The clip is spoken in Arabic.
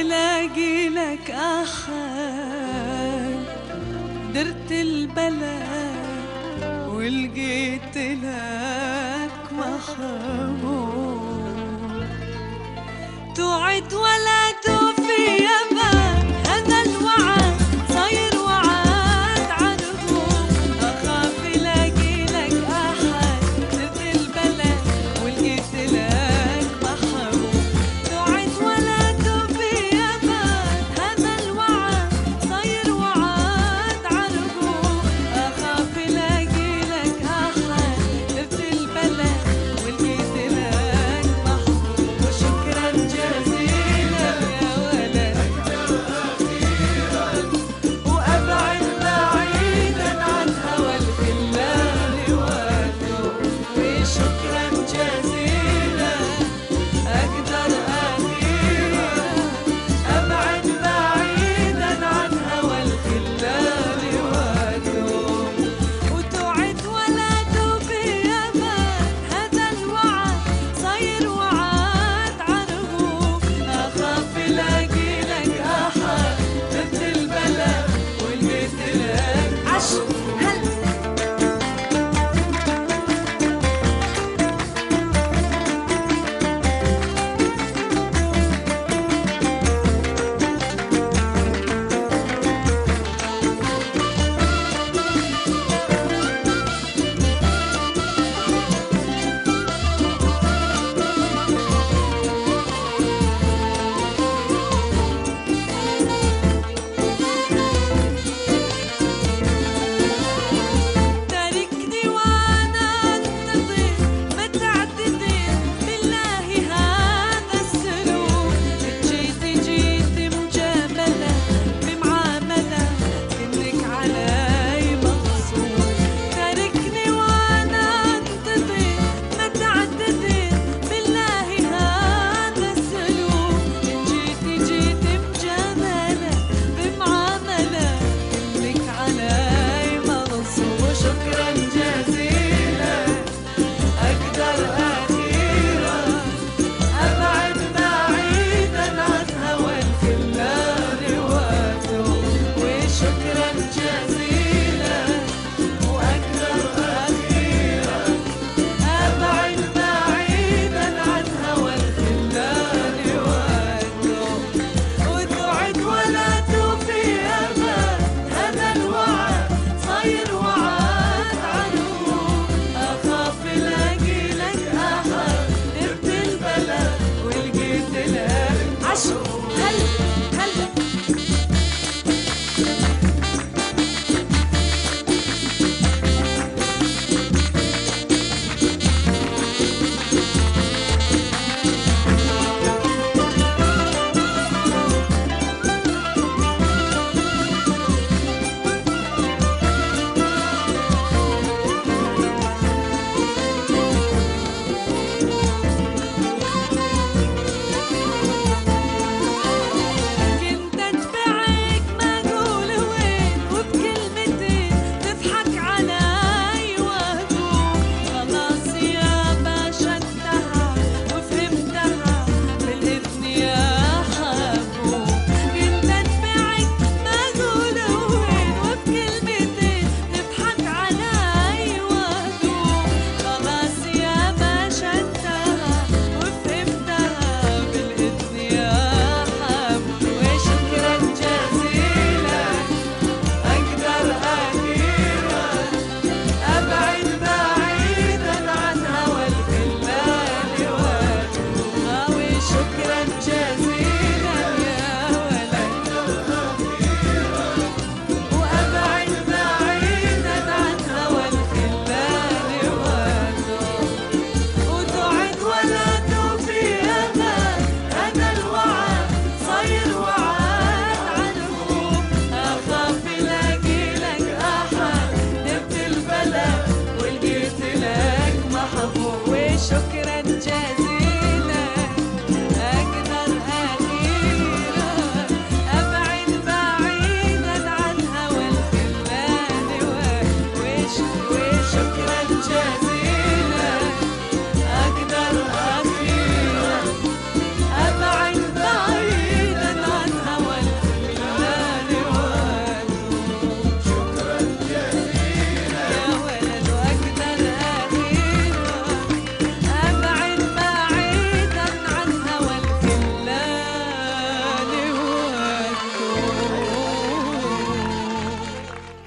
الاقي لك احد، درت البلد ولقيت لك محبوب، توعد ولا توفي يابا، هذا الوعد صاير وعد عنهم، اخاف الاقي لك احد، درت البلد ولقيت لك محبوب، توعد ولا توفي يابا، هذا الوعد صاير وعد عنهم، اخاف الاقي لك احد، درت البلد ولقيت لك محبوب، وشكرا جزيلا يا ولد، وابعد بعيدا عن هوى الخلان والدوب، وشكرا جزيلا اقدر اخيرا، ابعد بعيدا عن هوى الخلان والدوب، وتوعد ولا توفي يابا، هذا الوعد صاير وعد عنهم، اخاف الاقي لك احد، درت البلد ولقيت لك عشق هلا. تاركني وانا انتظر، ما تعتذر بالله هذا السلوك، جيت مجاملة بمعاملة كأنك علي مغصوب، تاركني وانا انتظر، ما تعتذر بالله هذا السلوك، جيت مجاملة بمعاملة كأنك علي مغصوب، وشكرا جزيلا أقدر أخيرا، أبعد بعيدا عن هوى الخلان وأتوب، وشكرا جزيلا وأقدر أخيرا، أبعد بعيدا عن هوى الخلان وأتوب، وتوعد ولا توفي يابا، هذا الوعد صاير وعد عنهم، أخاف الاقي لك أحد، درت البلد ولقيت لك عشق هلا.